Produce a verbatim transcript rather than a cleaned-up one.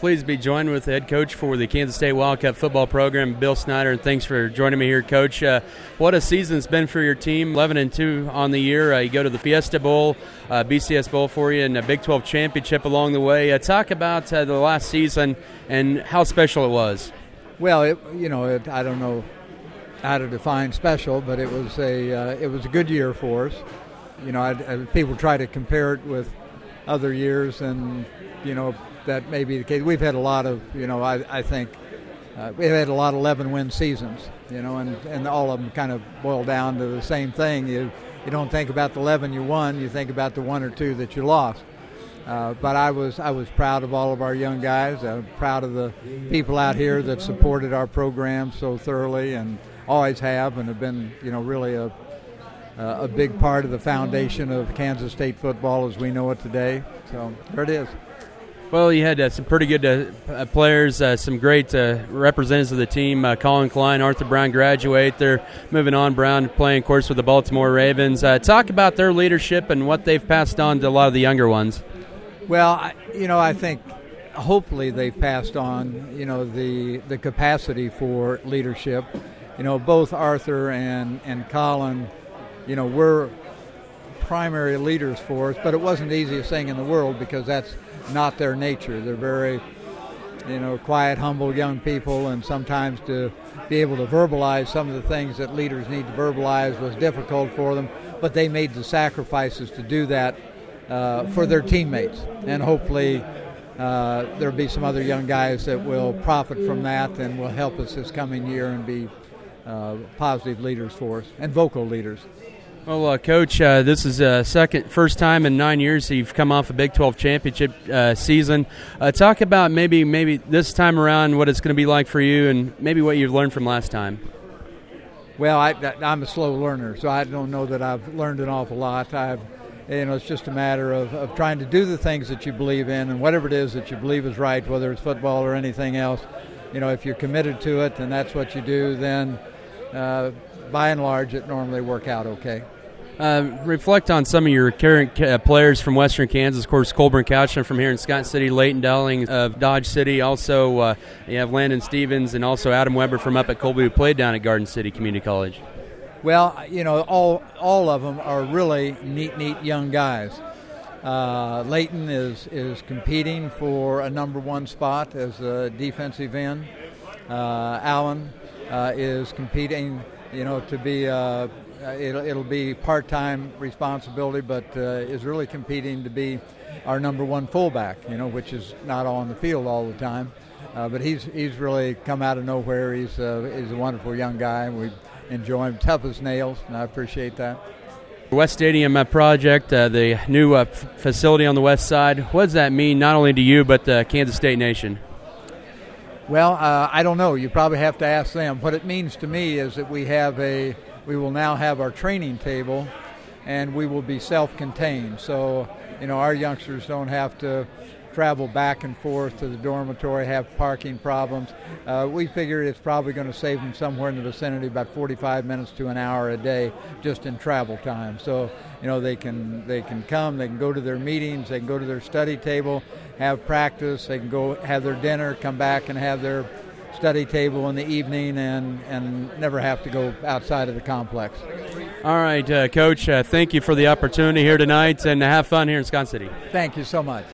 pleased to be joined with the head coach for the Kansas State Wildcat football program, Bill Snyder, and thanks for joining me here, Coach. Uh, what a season it's been for your team, eleven and two on the year. Uh, you go to the Fiesta Bowl, uh, B C S Bowl for you, and a Big twelve championship along the way. Uh, talk about uh, the last season and how special it was. Well, it, you know, it, I don't know how to define special, but it was a uh, it was a good year for us. You know, I, I, people try to compare it with other years, and you know that may be the case. We've had a lot of, you know, I, I think uh, we've had a lot of eleven-win seasons, you know, and, and all of them kind of boil down to the same thing. You you don't think about the eleven you won, you think about the one or two that you lost. Uh, but I was I was proud of all of our young guys. I'm proud of the people out here that supported our program so thoroughly and always have, and have been, you know, really a a big part of the foundation of Kansas State football as we know it today. So there it is. Well, you had uh, some pretty good uh, players, uh, some great uh, representatives of the team. Uh, Colin Klein, Arthur Brown graduate. They're moving on. Brown playing, of course, with the Baltimore Ravens. Uh, talk about their leadership and what they've passed on to a lot of the younger ones. Well, I, you know, I think hopefully they've passed on, you know, the the capacity for leadership. You know, both Arthur and, and Colin, you know, were primary leaders for us, but it wasn't the easiest thing in the world because that's not their nature. They're very, you know, quiet, humble young people, and sometimes to be able to verbalize some of the things that leaders need to verbalize was difficult for them, but they made the sacrifices to do that uh, for their teammates, and hopefully uh, there'll be some other young guys that will profit from that and will help us this coming year and be uh, positive leaders for us and vocal leaders. Well, uh, Coach, uh, this is a second, first time in nine years that you've come off a Big twelve championship uh, season. Uh, talk about maybe maybe this time around what it's going to be like for you, and maybe what you've learned from last time. Well, I, I'm a slow learner, so I don't know that I've learned an awful lot. I've, you know, it's just a matter of, of trying to do the things that you believe in, and whatever it is that you believe is right, whether it's football or anything else. You know, if you're committed to it and that's what you do, then uh, by and large, it normally work out okay. Uh, reflect on some of your current uh, players from Western Kansas. Of course, Colburn Couchner from here in Scott City, Leighton Dowling of Dodge City. Also, uh, you have Landon Stevens and also Adam Weber from up at Colby, who played down at Garden City Community College. Well, you know, all all of them are really neat, neat young guys. Uh, Leighton is, is competing for a number one spot as a defensive end. Uh, Allen uh, is competing, you know, to be uh, it'll, it'll be part-time responsibility, but uh, is really competing to be our number one fullback, you know, which is not on the field all the time. Uh, but he's he's really come out of nowhere. He's uh, he's a wonderful young guy. We enjoy him, tough as nails, and I appreciate that. West Stadium uh, project, uh, the new uh, f- facility on the west side. What does that mean not only to you but the Kansas State Nation? Well, uh, I don't know. You probably have to ask them. What it means to me is that we have a we will now have our training table, and we will be self-contained. So, you know, our youngsters don't have to travel back and forth to the dormitory, have parking problems. Uh, we figured it's probably going to save them somewhere in the vicinity of about forty-five minutes to an hour a day just in travel time. So, you know, they can they can come, they can go to their meetings, they can go to their study table, have practice, they can go have their dinner, come back and have their study table in the evening, and, and never have to go outside of the complex. All right, uh, Coach, uh, thank you for the opportunity here tonight, and have fun here in Scott City. Thank you so much.